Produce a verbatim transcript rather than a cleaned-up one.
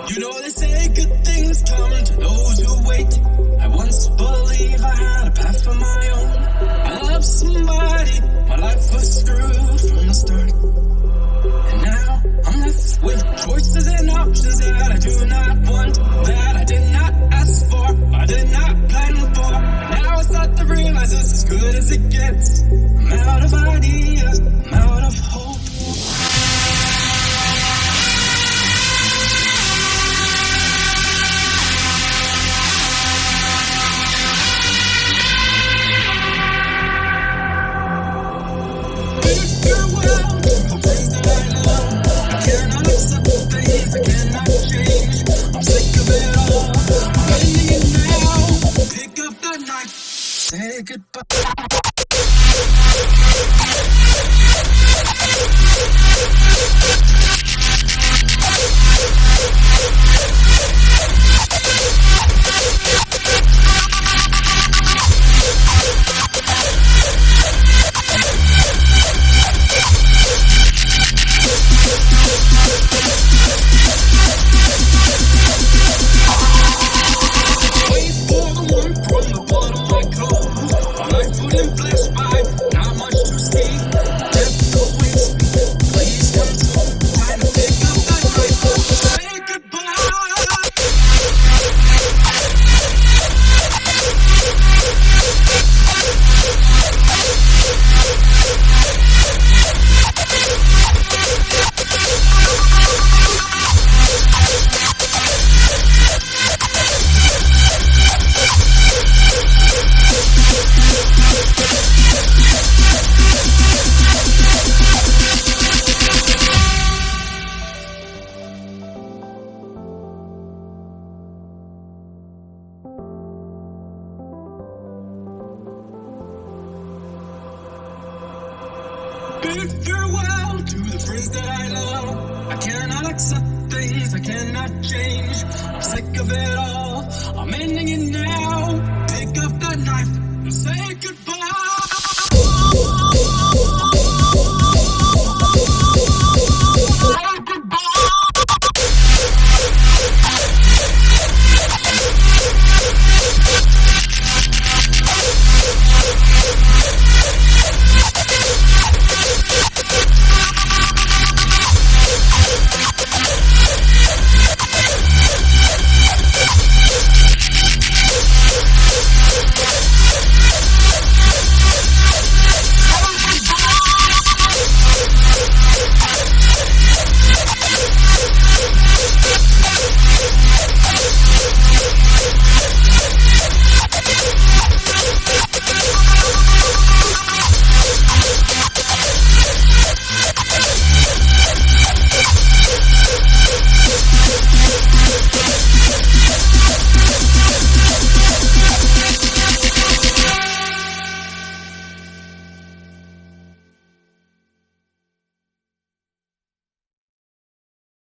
You know they say good things come to those who wait. I once believed I had a path of my own. I loved somebody, my life was screwed from the start. And now I'm left with choices and options that I do not want, that I did not ask for, I did not plan for. Now I start to realize this is as good as it gets. I'm out of ideas, I'm out of hope. Say goodbye. Bid farewell to the friends that I love. I cannot accept things I cannot change. I'm sick of it all. I'm ending it now. Pick up that knife and say